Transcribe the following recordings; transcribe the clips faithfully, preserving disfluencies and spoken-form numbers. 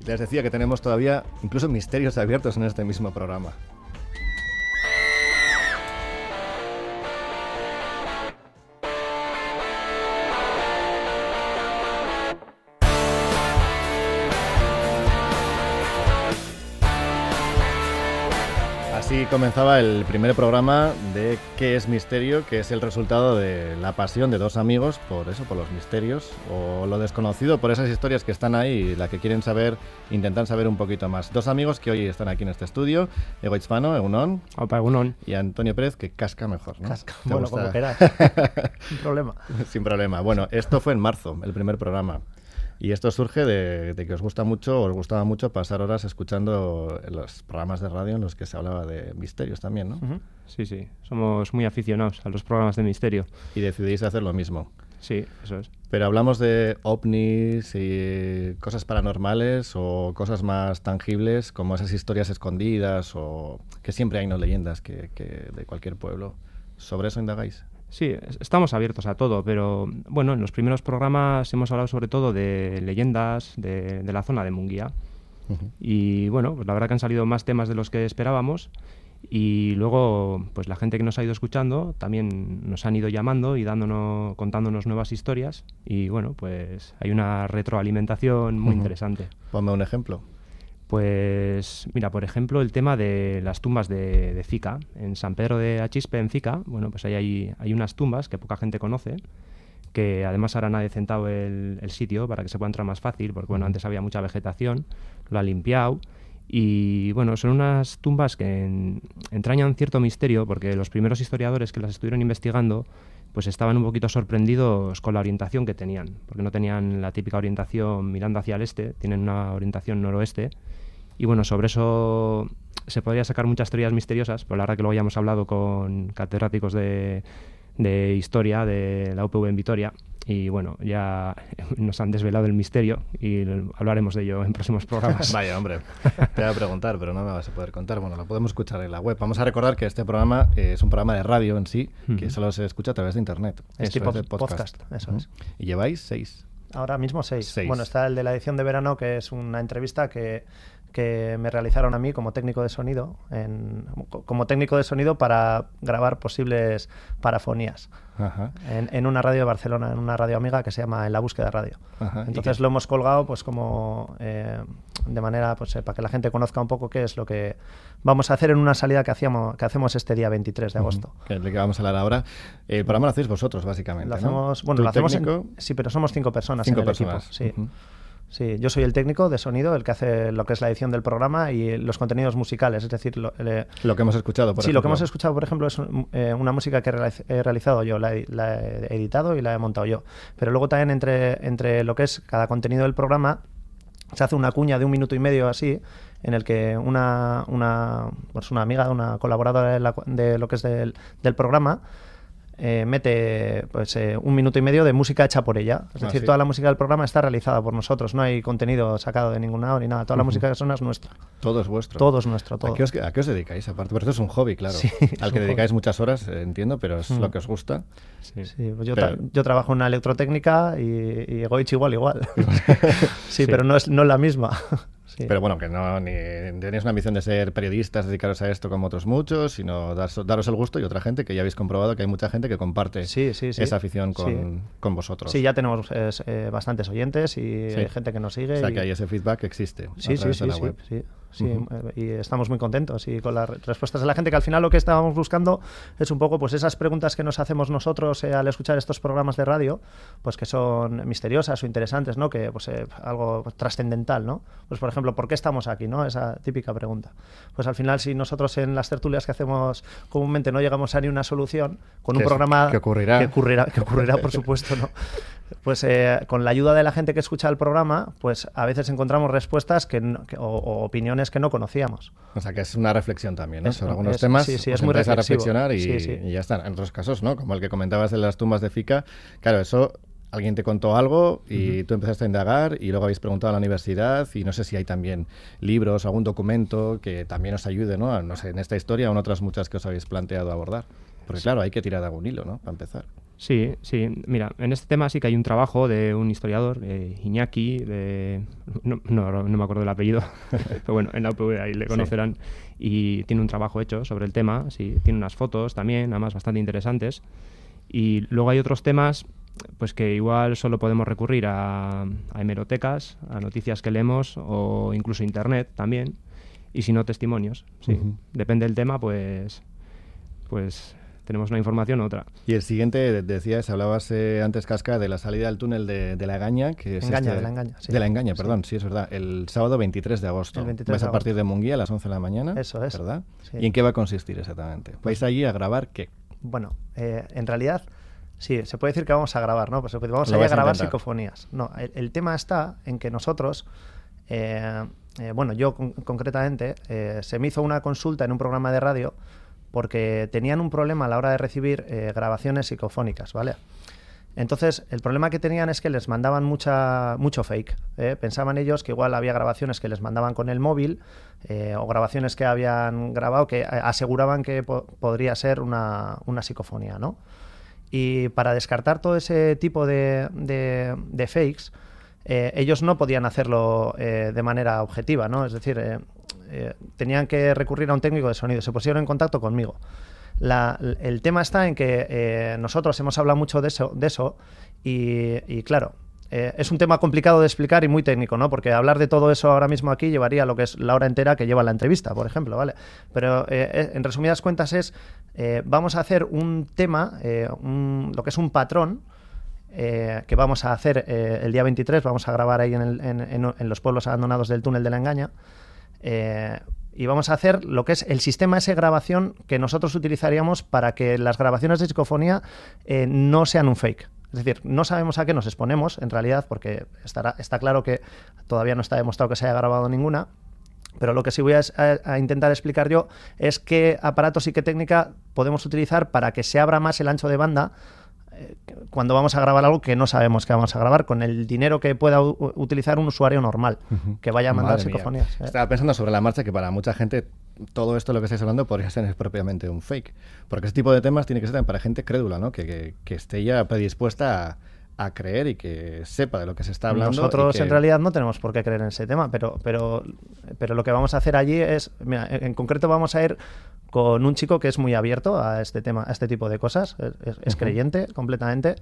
Les decía que tenemos todavía incluso misterios abiertos en este mismo programa. Así comenzaba el primer programa de ¿Qué es misterio?, que es el resultado de la pasión de dos amigos por eso, por los misterios, o lo desconocido, por esas historias que están ahí y la que quieren saber, intentan saber un poquito más. Dos amigos que hoy están aquí en este estudio, Ego Hispano, Egunon. Opa, Egunon. Y Antonio Pérez, que casca mejor, ¿no? Casca, bueno, gusta? Como quieras. Sin problema. Sin problema. Bueno, esto fue en marzo, el primer programa. Y esto surge de, de que os gusta mucho, os gustaba mucho pasar horas escuchando los programas de radio en los que se hablaba de misterios también, ¿no? Uh-huh. Sí, sí. Somos muy aficionados a los programas de misterio. Y decidís hacer lo mismo. Sí, eso es. Pero hablamos de ovnis y cosas paranormales o cosas más tangibles, como esas historias escondidas o que siempre hay, ¿no?, leyendas que, que de cualquier pueblo. ¿Sobre eso indagáis? Sí, estamos abiertos a todo, pero bueno, en los primeros programas hemos hablado sobre todo de leyendas de, de la zona de Munguía. Uh-huh. Y bueno, pues la verdad que han salido más temas de los que esperábamos y luego pues la gente que nos ha ido escuchando también nos han ido llamando y dándonos, contándonos nuevas historias y bueno, pues hay una retroalimentación muy uh-huh. interesante. Ponme un ejemplo. Pues mira, por ejemplo, el tema de las tumbas de, de Zica. En San Pedro de Achispe, en Zica, bueno, pues ahí hay, hay unas tumbas que poca gente conoce, que además ahora han adecentado el, el sitio para que se pueda entrar más fácil, porque bueno, antes había mucha vegetación, lo han limpiado, y bueno, son unas tumbas que en, entrañan cierto misterio, porque los primeros historiadores que las estuvieron investigando pues estaban un poquito sorprendidos con la orientación que tenían, porque no tenían la típica orientación mirando hacia el este, tienen una orientación noroeste. Y bueno, sobre eso se podría sacar muchas teorías misteriosas, pero la verdad que luego ya hemos hablado con catedráticos de, de historia de la U P V en Vitoria y bueno, ya nos han desvelado el misterio y hablaremos de ello en próximos programas. Vaya, hombre, te voy a preguntar, pero no me vas a poder contar. Bueno, lo podemos escuchar en la web. Vamos a recordar que este programa eh, es un programa de radio en sí, uh-huh. que solo se escucha a través de internet. Es tipo es podcast. podcast. Eso uh-huh. es. ¿Y lleváis seis? Ahora mismo seis. seis. Bueno, está el de la edición de verano, que es una entrevista que... que me realizaron a mí como técnico de sonido, en, como técnico de sonido para grabar posibles parafonías en, en una radio de Barcelona, en una radio amiga que se llama En la Búsqueda Radio. Ajá, entonces lo hemos colgado pues como eh, de manera pues eh, para que la gente conozca un poco qué es lo que vamos a hacer en una salida que hacíamos que hacemos este día veintitrés de agosto. Uh-huh. Que es de que vamos a hablar ahora. El programa lo hacéis vosotros, básicamente. Lo hacemos, ¿no? bueno, lo hacemos en, sí, pero somos cinco personas cinco en el personas. equipo. Sí. Uh-huh. Sí, yo soy el técnico de sonido, el que hace lo que es la edición del programa y los contenidos musicales, es decir... Lo, el, lo que hemos escuchado, por sí, ejemplo. lo que hemos escuchado, por ejemplo, es eh, una música que he realizado yo, la he, la he editado y la he montado yo. Pero luego también entre, entre lo que es cada contenido del programa se hace una cuña de un minuto y medio así, en el que una, una, pues una amiga, una colaboradora de, la, de lo que es del, del programa... Eh, mete pues eh, un minuto y medio de música hecha por ella. Es ah, decir, ¿sí? Toda la música del programa está realizada por nosotros. No hay contenido sacado de ningún lado ni nada. Toda uh-huh. la música que suena es nuestra. Todo es vuestro. Todo es nuestro. Todo. ¿A qué os, a qué os dedicáis? Aparte, porque esto es un hobby, claro. Sí, al que dedicáis hobby. Muchas horas, eh, entiendo, pero es uh-huh. lo que os gusta. Sí, sí pues yo, pero... tra- yo trabajo en una electrotécnica y, y Goich igual, igual. sí, sí, pero no es, no es la misma. Sí. Pero bueno, que no ni tenéis una ambición de ser periodistas, dedicaros a esto como otros muchos, sino daros, daros el gusto y otra gente que ya habéis comprobado que hay mucha gente que comparte sí, sí, sí. esa afición con, sí. con vosotros. Sí, ya tenemos eh, bastantes oyentes y sí. hay gente que nos sigue. O sea, y... que hay ese feedback que existe sí, a través sí, de la sí, web. Sí, sí, uh-huh. y estamos muy contentos y con las respuestas de la gente, que al final lo que estábamos buscando es un poco pues esas preguntas que nos hacemos nosotros eh, al escuchar estos programas de radio, pues que son misteriosas o interesantes, ¿no? Que pues eh, algo pues, trascendental, ¿no? Pues por ejemplo, ¿por qué estamos aquí, no? Esa típica pregunta. Pues al final, si nosotros en las tertulias que hacemos comúnmente no llegamos a ni una solución, con un programa que ocurrirá, que ocurrirá, que ocurrirá por supuesto, ¿no? Pues eh, con la ayuda de la gente que escucha el programa, pues a veces encontramos respuestas que, no, que o, o opiniones que no conocíamos. O sea, que es una reflexión también, ¿no? Es, Sobre algunos es, temas, sí, sí, os es muy a reflexionar y, sí, sí. y ya está. En otros casos, ¿no? Como el que comentabas de las tumbas de Zica, claro, eso... Alguien te contó algo y uh-huh. tú empezaste a indagar y luego habéis preguntado a la universidad y no sé si hay también libros, algún documento que también os ayude, ¿no? No sé, en esta historia o en otras muchas que os habéis planteado abordar. Porque sí. claro, hay que tirar de algún hilo, ¿no? Para empezar. Sí, sí. Mira, en este tema sí que hay un trabajo de un historiador, eh, Iñaki, de... no, no, no me acuerdo del apellido, pero bueno, en la U P V ahí le conocerán, sí. Y tiene un trabajo hecho sobre el tema, sí, tiene unas fotos también, además bastante interesantes. Y luego hay otros temas pues que igual solo podemos recurrir a, a hemerotecas, a noticias que leemos o incluso internet también, y si no, testimonios. Sí. Uh-huh. Depende del tema, pues... pues tenemos una información u otra. Y el siguiente, decías, hablabas eh, antes, Casca, de la salida al túnel de, de la Engaña. Que es Engaña, este, de la Engaña, sí. De la Engaña, perdón, sí, sí es verdad. El sábado veintitrés de agosto. El veintitrés Vais de a partir agosto. de Munguía a las once de la mañana. Eso es. ¿Verdad? Sí. ¿Y en qué va a consistir exactamente? ¿Vais allí a grabar qué? Bueno, eh, en realidad, sí, se puede decir que vamos a grabar, ¿no? Pues vamos allí a grabar a psicofonías. No, el, el tema está en que nosotros... Eh, eh, bueno, yo con, concretamente, eh, se me hizo una consulta en un programa de radio porque tenían un problema a la hora de recibir eh, grabaciones psicofónicas, ¿vale? Entonces, el problema que tenían es que les mandaban mucha, mucho fake. ¿eh? Pensaban ellos que igual había grabaciones que les mandaban con el móvil eh, o grabaciones que habían grabado que aseguraban que po podría ser una, una psicofonía, ¿no? Y para descartar todo ese tipo de, de, de fakes, eh, ellos no podían hacerlo eh, de manera objetiva, ¿no? Es decir... Eh, Eh, tenían que recurrir a un técnico de sonido, se pusieron en contacto conmigo. La, el tema está en que eh, nosotros hemos hablado mucho de eso, de eso y, y claro, eh, es un tema complicado de explicar y muy técnico, ¿no? Porque hablar de todo eso ahora mismo aquí llevaría lo que es la hora entera que lleva la entrevista, por ejemplo, ¿vale? Pero eh, en resumidas cuentas es, eh, vamos a hacer un tema, eh, un, lo que es un patrón, Eh, que vamos a hacer eh, el día veintitrés, vamos a grabar ahí en, el, en, en, en los pueblos abandonados del túnel de la Engaña. Eh, y vamos a hacer lo que es el sistema ese de grabación que nosotros utilizaríamos para que las grabaciones de psicofonía eh, no sean un fake. Es decir, no sabemos a qué nos exponemos, en realidad, porque estará, está claro que todavía no está demostrado que se haya grabado ninguna, pero lo que sí voy a, a, a intentar explicar yo es qué aparatos y qué técnica podemos utilizar para que se abra más el ancho de banda cuando vamos a grabar algo que no sabemos que vamos a grabar, con el dinero que pueda utilizar un usuario normal, uh-huh. que vaya a mandar Madre psicofonías. ¿eh? Estaba pensando sobre la marcha que para mucha gente todo esto lo que estáis hablando podría ser propiamente un fake, porque ese tipo de temas tiene que ser para gente crédula, ¿no? que, que, que esté ya predispuesta a, a creer y que sepa de lo que se está hablando. Nosotros y que... en realidad no tenemos por qué creer en ese tema, pero, pero, pero lo que vamos a hacer allí es, mira, en concreto vamos a ir con un chico que es muy abierto a este tema, a este tipo de cosas, es, es uh-huh. creyente completamente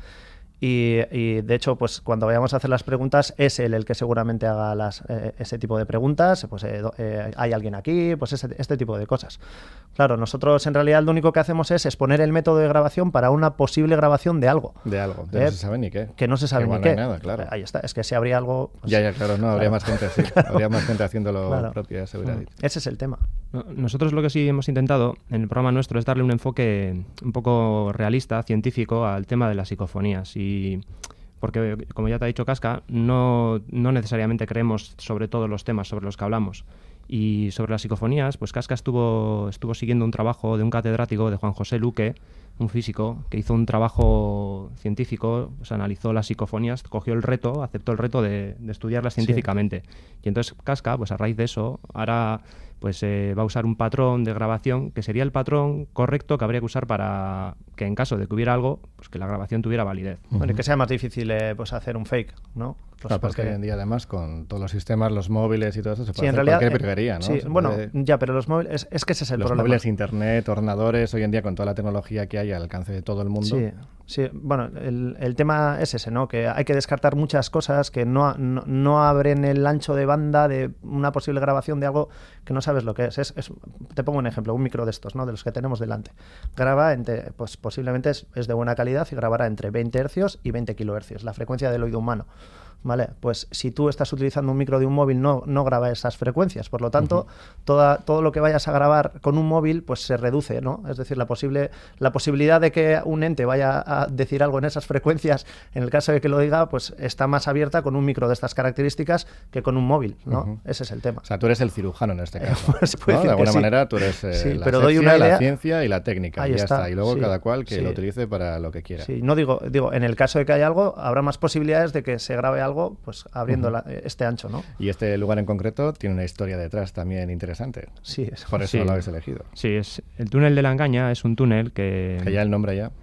y, y de hecho pues cuando vayamos a hacer las preguntas es él el que seguramente haga las, eh, ese tipo de preguntas, pues eh, eh, hay alguien aquí, pues ese, este tipo de cosas. Claro, nosotros en realidad lo único que hacemos es exponer el método de grabación para una posible grabación de algo. De algo, de ¿eh? No se sabe ni qué. Que no se sabe que ni qué. No hay nada, claro. Ahí está, es que si habría algo... Pues, ya, ya, claro, no, habría claro. más gente así, claro. habría más gente haciéndolo claro. propio, ya se hubiera dicho. Ese es el tema. Nosotros lo que sí hemos intentado en el programa nuestro es darle un enfoque un poco realista, científico, al tema de las psicofonías y... porque, como ya te ha dicho Casca, no, no necesariamente creemos sobre todos los temas sobre los que hablamos. Y sobre las psicofonías, pues Casca estuvo, estuvo siguiendo un trabajo de un catedrático, de Juan José Luque, un físico, que hizo un trabajo científico, o sea, analizó las psicofonías, cogió el reto, aceptó el reto de, de estudiarlas científicamente. Sí. Y entonces Casca, pues a raíz de eso, ahora pues eh, va a usar un patrón de grabación que sería el patrón correcto que habría que usar para que en caso de que hubiera algo, pues que la grabación tuviera validez. Uh-huh. Bueno, y que sea más difícil eh, pues hacer un fake, ¿no? Pues claro, porque hoy en día además con todos los sistemas, los móviles y todo eso se puede sí, en hacer realidad, cualquier virguería, ¿no? Sí, se bueno, puede... ya, pero los móviles, es, es que ese es el los problema. Los móviles, internet, ordenadores, hoy en día con toda la tecnología que hay al alcance de todo el mundo. Sí, sí, bueno, el, el tema es ese, ¿no? Que hay que descartar muchas cosas que no, no, no abren el ancho de banda de una posible grabación de algo que no sabes lo que es. es, es te pongo un ejemplo, un micro de estos, ¿no? De los que tenemos delante. Graba, entre, pues posiblemente es, es de buena calidad y grabará entre veinte hercios y veinte kilohercios, la frecuencia del oído humano. Vale, pues si tú estás utilizando un micro de un móvil no, no graba esas frecuencias, por lo tanto uh-huh. toda, todo lo que vayas a grabar con un móvil pues se reduce, ¿no? Es decir, la posible la posibilidad de que un ente vaya a decir algo en esas frecuencias, en el caso de que lo diga, pues está más abierta con un micro de estas características que con un móvil, ¿no? Uh-huh. Ese es el tema. O sea, tú eres el cirujano en este caso, pues ¿no? De alguna sí. manera tú eres eh, sí, la, pero ciencia, doy una idea. la ciencia y la técnica, Ahí y ya está. está. Y luego sí, cada cual que sí. lo utilice para lo que quiera. Sí, no digo, digo, en el caso de que haya algo, habrá más posibilidades de que se grabe algo, pues abriendo uh-huh. la, este ancho, ¿no? Y este lugar en concreto tiene una historia detrás también interesante. Sí, es, por eso sí. lo habéis elegido. Sí, es el túnel de la Engaña es un túnel que... Que ya el nombre ya...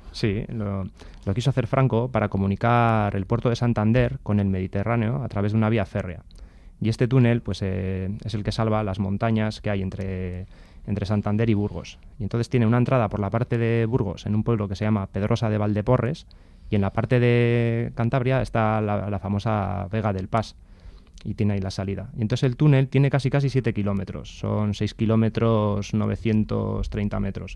Sí, lo, lo quiso hacer Franco para comunicar el puerto de Santander con el Mediterráneo a través de una vía férrea. Y este túnel pues, eh, es el que salva las montañas que hay entre, entre Santander y Burgos. Y entonces tiene una entrada por la parte de Burgos, en un pueblo que se llama Pedrosa de Valdeporres, y en la parte de Cantabria está la, la famosa Vega del Pas, y tiene ahí la salida. Y entonces el túnel tiene casi casi siete kilómetros, son seis kilómetros novecientos treinta metros.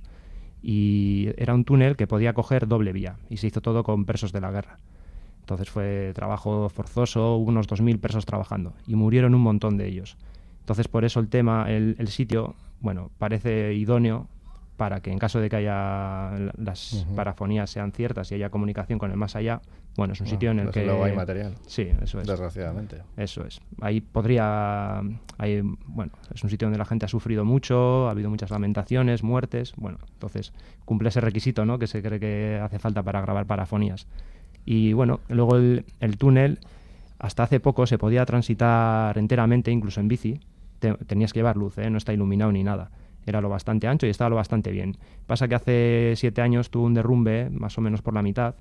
Y era un túnel que podía coger doble vía, y se hizo todo con presos de la guerra. Entonces fue trabajo forzoso, hubo unos dos mil presos trabajando y murieron un montón de ellos. Entonces por eso el tema, el, el sitio, bueno, parece idóneo para que en caso de que haya las uh-huh. parafonías sean ciertas y haya comunicación con el más allá, bueno, es un sitio bueno, en el que... luego hay material. Sí, eso es. Desgraciadamente. Eso es. Ahí podría... Hay, bueno, es un sitio donde la gente ha sufrido mucho, ha habido muchas lamentaciones, muertes, bueno, entonces cumple ese requisito, ¿no?, que se cree que hace falta para grabar parafonías. Y bueno, luego el, el túnel, hasta hace poco se podía transitar enteramente, incluso en bici. Te, tenías que llevar luz, ¿eh? No está iluminado ni nada. Era lo bastante ancho y estaba lo bastante bien. Pasa que hace siete años tuvo un derrumbe, más o menos por la mitad,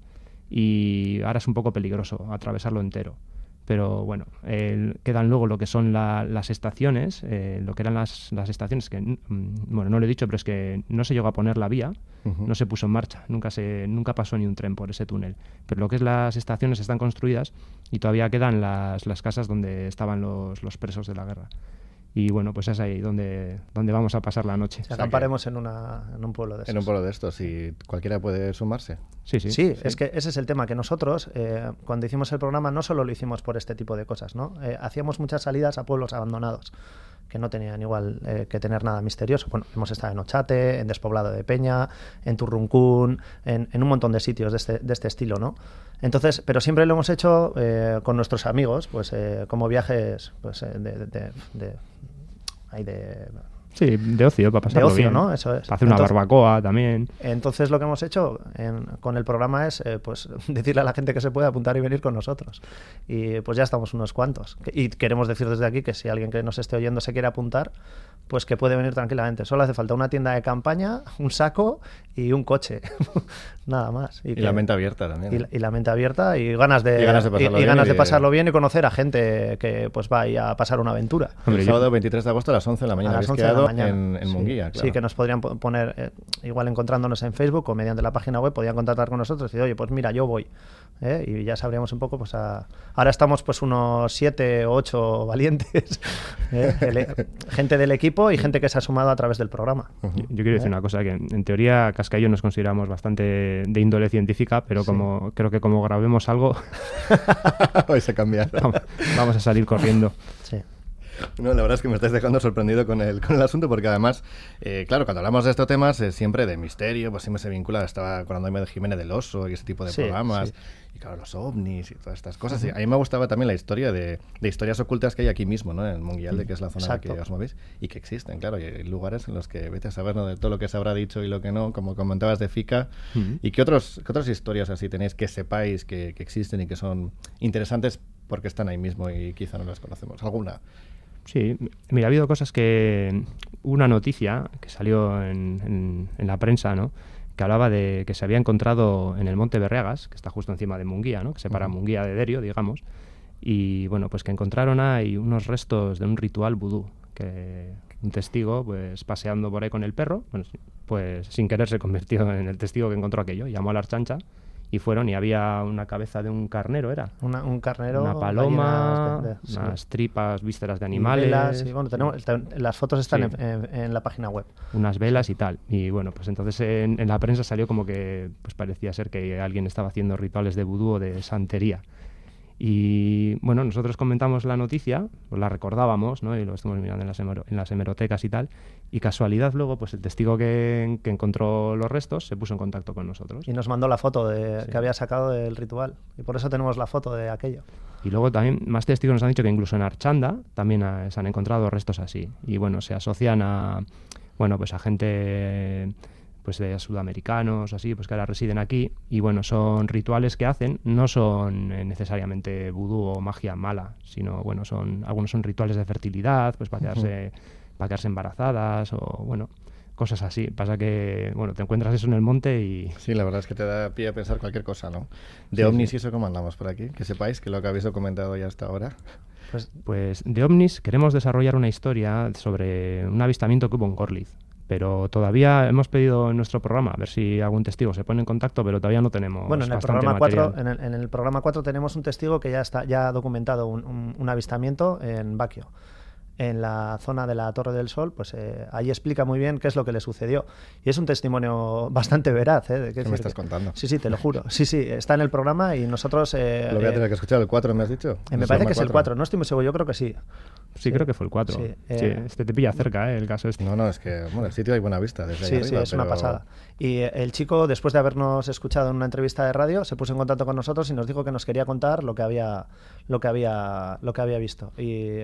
y ahora es un poco peligroso atravesarlo entero. Pero bueno, eh, quedan luego lo que son la, las estaciones, eh, lo que eran las, las estaciones, que mm, bueno, no lo he dicho, pero es que no se llegó a poner la vía, uh-huh. no se puso en marcha, nunca, se, nunca pasó ni un tren por ese túnel. Pero lo que es las estaciones están construidas y todavía quedan las, las casas donde estaban los, los presos de la guerra. Y bueno, pues es ahí donde, donde vamos a pasar la noche. O sea, acamparemos en, una, en un pueblo de estos. En un pueblo de estos, y cualquiera puede sumarse. Sí, sí. Sí, sí. es que ese es el tema, que nosotros, eh, cuando hicimos el programa, no solo lo hicimos por este tipo de cosas, ¿no? Eh, hacíamos muchas salidas a pueblos abandonados, que no tenían igual eh, que tener nada misterioso. Bueno, hemos estado en Ochate, en Despoblado de Peña, en Turruncún, en, en un montón de sitios de este, de este estilo, ¿no? Entonces, pero siempre lo hemos hecho eh, con nuestros amigos, pues eh, como viajes pues, eh, de... de, de, de Hay de... Sí, de ocio, para pasarlo de ocio, bien. ¿no? Eso es. Para hacer una entonces, barbacoa también. Entonces lo que hemos hecho en, con el programa es eh, pues decirle a la gente que se puede apuntar y venir con nosotros. Y pues ya estamos unos cuantos. Y queremos decir desde aquí que si alguien que nos esté oyendo se quiere apuntar, pues que puede venir tranquilamente. Solo hace falta una tienda de campaña, un saco y un coche. Nada más. Y, y que, la mente abierta también. Y, ¿eh? y la mente abierta y ganas de, y ganas de pasarlo, y, y bien, ganas y de de... pasarlo bien y conocer a gente que pues va a pasar una aventura. El sábado veintitrés de agosto a las once de la mañana. A las once de la mañana. En, en sí. Munguía, claro. Sí, que nos podrían poner, eh, igual encontrándonos en Facebook o mediante la página web, podían contactar con nosotros y decir, oye, pues mira, yo voy. ¿eh? Y ya sabríamos un poco, pues a... ahora estamos pues unos siete o ocho valientes, ¿eh? El, gente del equipo y gente que se ha sumado a través del programa. Uh-huh. Yo, yo quiero decir ¿Eh? una cosa, que en teoría Casca y yo nos consideramos bastante de índole científica, pero como sí. creo que como grabemos algo vais a cambiar. vamos, vamos a salir corriendo. Sí. No, la verdad es que me estáis dejando sorprendido con el, con el asunto, porque además, eh, claro, cuando hablamos de estos temas, eh, siempre de misterio, pues siempre se vincula, estaba acordando de Jiménez del Oso y ese tipo de sí, programas, sí. y claro, los ovnis y todas estas cosas. Uh-huh. Y a mí me gustaba también la historia de, de historias ocultas que hay aquí mismo, ¿no? En Munguialde, que es la zona Exacto. en la que os movéis, y que existen, claro, y hay lugares en los que vete a saber, ¿no?, de todo lo que se habrá dicho y lo que no, como comentabas de Fica. Uh-huh. ¿Y qué, otros, qué otras historias así tenéis que sepáis que, que existen y que son interesantes porque están ahí mismo y quizá no las conocemos? ¿Alguna? Sí, mira, ha habido cosas que... Una noticia que salió en, en, en la prensa, ¿no?, que hablaba de que se había encontrado en el Monte Berreagas, que está justo encima de Munguía, ¿no?, que separa uh-huh. Munguía de Derio, digamos, y bueno, pues que encontraron ahí unos restos de un ritual vudú, que un testigo, pues paseando por ahí con el perro, pues, pues sin querer se convirtió en el testigo que encontró aquello, llamó a la Archancha, y fueron y había una cabeza de un carnero, ¿era? Una, un carnero, una paloma, de, de, sí. unas tripas, vísceras de animales. Velas, sí, bueno, tenemos, las fotos están sí. en, en, en la página web. Unas velas y tal. Y bueno, pues entonces en, en la prensa salió como que pues parecía ser que alguien estaba haciendo rituales de vudú o de santería. Y bueno, nosotros comentamos la noticia, pues la recordábamos, ¿no?, y lo estuvimos mirando en las, hemero, en las hemerotecas y tal, y casualidad luego, pues el testigo que, que encontró los restos se puso en contacto con nosotros. Y nos mandó la foto de, sí. que había sacado del ritual, y por eso tenemos la foto de aquello. Y luego también más testigos nos han dicho que incluso en Archanda también ha, se han encontrado restos así, y bueno, se asocian a, bueno, pues a gente... pues de sudamericanos, así, pues que ahora residen aquí, y bueno, son rituales que hacen, no son eh, necesariamente vudú o magia mala, sino, bueno, son algunos son rituales de fertilidad, pues para quedarse, uh-huh. para quedarse embarazadas, o bueno, cosas así. Pasa que, bueno, te encuentras eso en el monte y... Sí, la verdad es que te da pie a pensar cualquier cosa, ¿no? De sí, ovnis sí. Y eso, ¿cómo andamos por aquí? Que sepáis que lo que habéis comentado ya hasta ahora. Pues, pues de ovnis queremos desarrollar una historia sobre un avistamiento que hubo en Gorliz. Pero todavía hemos pedido en nuestro programa a ver si algún testigo se pone en contacto, pero todavía no tenemos bueno, en el bastante programa material. cuatro, en el, en el programa cuatro tenemos un testigo que ya está ya ha documentado un, un, un avistamiento en Baquio, en la zona de la Torre del Sol. Pues eh, ahí explica muy bien qué es lo que le sucedió. Y es un testimonio bastante veraz. ¿eh? De ¿Qué me estás que... contando? Sí, sí, te lo juro. Sí, sí, está en el programa y nosotros... Eh, lo voy a tener que escuchar, el cuatro, ¿me has dicho? Eh, me parece que es el cuatro, no estoy muy seguro, yo creo que sí. Sí, sí, creo que fue el cuatro. Sí, eh, sí, este te pilla cerca, ¿eh? El caso este. No, no, es que, bueno, el sitio hay buena vista desde sí, ahí arriba. Sí, es pero... una pasada. Y eh, el chico, después de habernos escuchado en una entrevista de radio, se puso en contacto con nosotros y nos dijo que nos quería contar lo que había, lo que había, lo que había visto. Y...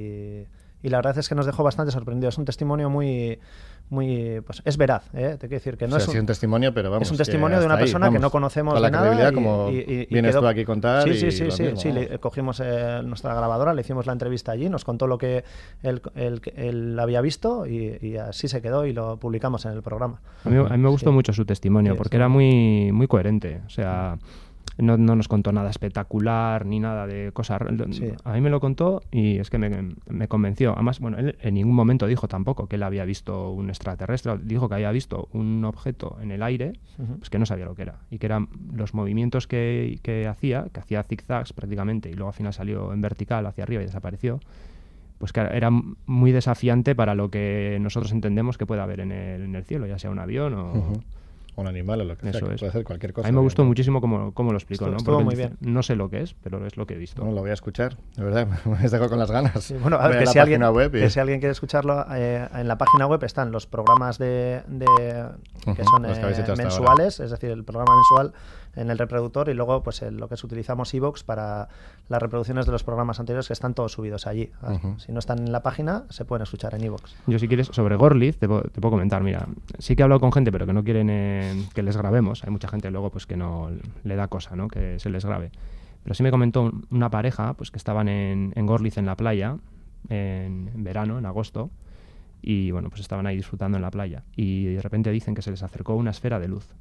y Y la verdad es que nos dejó bastante sorprendidos. Es un testimonio muy, muy, pues es veraz, ¿eh? Te quiero decir que no o sea, es un, sí, un testimonio, pero vamos. Es un testimonio de una persona ahí, que no conocemos con la de nada. Y, como y, y, y vienes quedó... tú aquí a contar. Sí, sí, y sí, sí, mismo, sí. Le, cogimos eh, nuestra grabadora, le hicimos la entrevista allí, nos contó lo que él, él, él había visto y, y así se quedó y lo publicamos en el programa. A mí, a mí me gustó sí. mucho su testimonio sí, porque sí. era muy, muy coherente. O sea. No, no nos contó nada espectacular ni nada de cosas. Sí. A mí me lo contó y es que me, me convenció. Además, bueno, él en ningún momento dijo tampoco que él había visto un extraterrestre. Dijo que había visto un objeto en el aire, uh-huh. pues que no sabía lo que era. Y que eran los movimientos que, que hacía, que hacía zigzags prácticamente, y luego al final salió en vertical hacia arriba y desapareció. Pues que era muy desafiante para lo que nosotros entendemos que puede haber en el, en el cielo, ya sea un avión o... Uh-huh. Un animal o lo que Eso sea, que es. puede hacer cualquier cosa. A mí me gustó ¿no? muchísimo cómo, cómo lo explicó, estuvo, ¿no? Estuvo muy dice, bien. No sé lo que es, pero es lo que he visto. Bueno, lo voy a escuchar, de verdad, me dejo con las ganas. Sí, bueno, a ver, que si, alguien, y... que si alguien quiere escucharlo, eh, en la página web están los programas de, de uh-huh, que son eh, que mensuales, es decir, el programa mensual en el reproductor y luego pues el, lo que es utilizamos iVoox para las reproducciones de los programas anteriores que están todos subidos allí. Uh-huh. Si no están en la página, se pueden escuchar en iVoox. Yo si quieres, sobre Gorliz, te, te puedo comentar, mira, sí que he hablado con gente pero que no quieren eh, que les grabemos, hay mucha gente luego pues que no le da cosa, ¿no? Que se les grabe. Pero sí me comentó una pareja pues que estaban en, en Gorliz en la playa, en, en verano, en agosto, y bueno, pues estaban ahí disfrutando en la playa y de repente dicen que se les acercó una esfera de luz.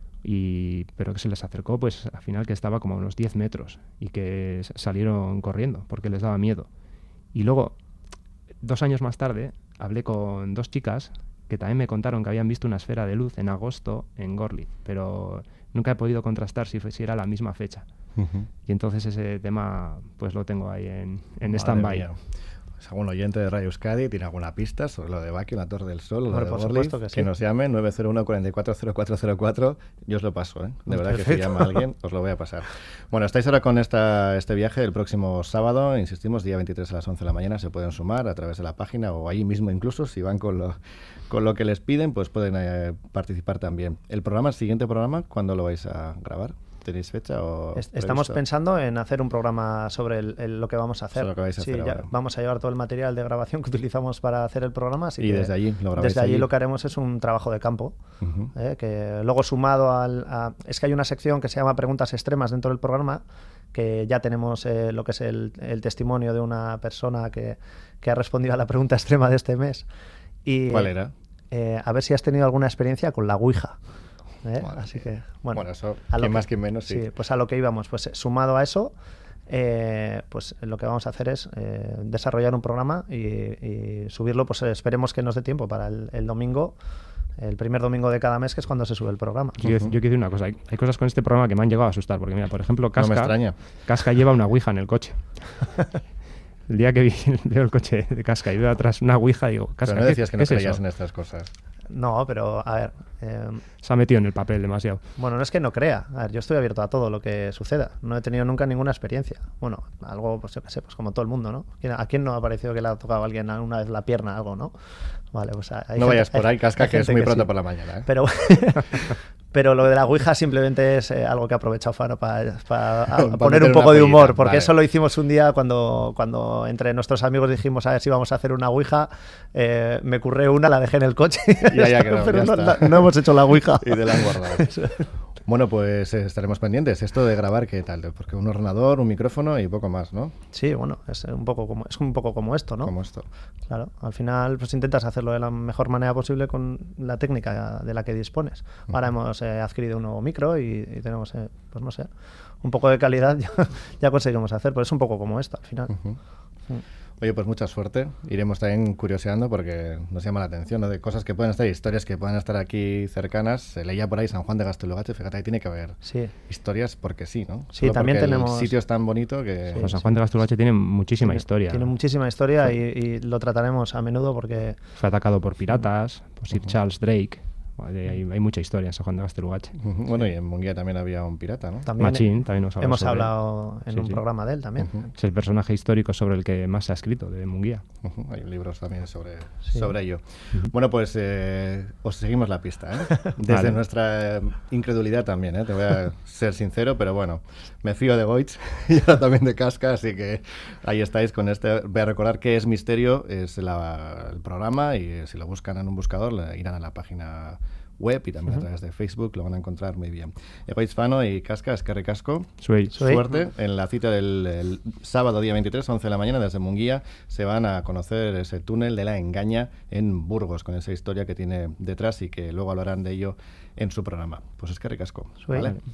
Y, pero que se les acercó pues al final que estaba como a unos diez metros y que salieron corriendo porque les daba miedo. Y luego, dos años más tarde, hablé con dos chicas que también me contaron que habían visto una esfera de luz en agosto en Gorliz, pero nunca he podido contrastar si, fue, si era la misma fecha. Uh-huh. Y entonces ese tema pues lo tengo ahí en, en stand-by. Si algún oyente de Radio Euskadi tiene alguna pista sobre lo de Baquio, la Torre del Sol, o lo de por Gorliz, que, sí. que nos llame nueve cero uno, cuatro cuatro cero cuatro cero cuatro. Yo os lo paso, ¿eh? De verdad. Perfecto. Que si llama a alguien, os lo voy a pasar. Bueno, estáis ahora con esta, este viaje el próximo sábado, insistimos, día veintitrés a las once de la mañana. Se pueden sumar a través de la página o ahí mismo incluso, si van con lo, con lo que les piden, pues pueden eh, participar también. El programa, el siguiente programa, ¿cuándo lo vais a grabar? ¿Tenéis fecha o Est- Estamos previsto? pensando en hacer un programa sobre el, el, lo que vamos a hacer. Lo que vais a sí, hacer ya ahora. Vamos a llevar todo el material de grabación que utilizamos para hacer el programa. Así y que desde allí lo grabáis Desde allí allí lo que haremos es un trabajo de campo. Uh-huh. eh, que luego sumado al... A, es que hay una sección que se llama Preguntas Extremas dentro del programa, que ya tenemos eh, lo que es el, el testimonio de una persona que, que ha respondido a la pregunta extrema de este mes. Y, ¿cuál era? Eh, a ver si has tenido alguna experiencia con la Ouija. ¿Eh? Vale. Así que, bueno, bueno eso, quien más, quien menos, sí. sí. Pues a lo que íbamos, pues sumado a eso, eh, pues lo que vamos a hacer es eh, desarrollar un programa y, y subirlo, pues esperemos que nos dé tiempo para el, el domingo, el primer domingo de cada mes, que es cuando se sube el programa. Yo, uh-huh. yo quiero decir una cosa, hay, hay cosas con este programa que me han llegado a asustar, porque mira, por ejemplo, Casca, no me extraña. Casca lleva una ouija en el coche. El día que vi, veo el coche de Casca y veo atrás una ouija, digo, Casca, pero no decías ¿qué, que no ¿qué creías es eso? en estas cosas. No, pero a ver... Eh, se ha metido en el papel demasiado. Bueno, no es que no crea. A ver, yo estoy abierto a todo lo que suceda. No he tenido nunca ninguna experiencia. Bueno, algo, pues yo qué sé, pues como todo el mundo, ¿no? ¿A quién no ha parecido que le ha tocado a alguien alguna vez la pierna, algo, no? Vale, pues hay no gente, vayas por ahí, Casca, hay que es muy que pronto sí. por la mañana, ¿eh? Pero... Pero lo de la Ouija simplemente es eh, algo que ha aprovechado Fano para, para, para poner un poco de humor, pollita, porque vale. Eso lo hicimos un día cuando, cuando entre nuestros amigos dijimos a ver si vamos a hacer una Ouija, eh, me curré una, la dejé en el coche y ya quedó, pero ya no, no, no hemos hecho la Ouija. Y te la han guardado. Bueno, pues eh, estaremos pendientes. Esto de grabar, ¿qué tal? Porque un ordenador, un micrófono y poco más, ¿no? Sí, bueno, es un poco como, es un poco como esto, ¿no? Como esto. Claro, al final pues intentas hacerlo de la mejor manera posible con la técnica de la que dispones. Uh-huh. Ahora hemos eh, adquirido un nuevo micro y, y tenemos, eh, pues no sé, un poco de calidad ya, ya conseguimos hacer, pero es un poco como esto al final. Uh-huh. Uh-huh. Oye, pues mucha suerte. Iremos también curioseando porque nos llama la atención, ¿no? De cosas que pueden estar, historias que pueden estar aquí cercanas. Se leía por ahí San Juan de Gastulugatxe, fíjate, ahí tiene que haber sí. historias porque sí, ¿no? Sí, Solo también tenemos... El sitio es tan bonito que... Sí, pues San Juan de Gastulugatxe tiene muchísima tiene, historia. Tiene muchísima historia sí. y, y lo trataremos a menudo porque... Fue atacado por piratas, por Sir uh-huh. Charles Drake. Hay, hay mucha historia en San Juan de Gastulugatxe. Uh-huh. Bueno, y en Munguía también había un pirata, ¿no? También Machín, también nos hemos sobre hablado en sí, un sí. programa de él también. Uh-huh. Es el personaje histórico sobre el que más se ha escrito, de Munguía. Uh-huh. Hay libros también sobre, sí. sobre ello. Uh-huh. Bueno, pues eh, os seguimos la pista, ¿eh? Desde vale. nuestra eh, incredulidad también, ¿eh? Te voy a ser sincero, pero bueno, me fío de Goitz y ahora también de Casca, así que ahí estáis con este. Voy a recordar qué es Misterio, es la, el programa, y eh, si lo buscan en un buscador, le irán a la página web y también uh-huh. a través de Facebook lo van a encontrar muy bien. Egoitz Fano y Casca, eskerrik asko. Suey. Suerte. En la cita del el sábado día veintitrés, once de la mañana, desde Munguía, se van a conocer ese túnel de la Engaña en Burgos, con esa historia que tiene detrás y que luego hablarán de ello en su programa. Pues eskerrik asko. ¿Vale?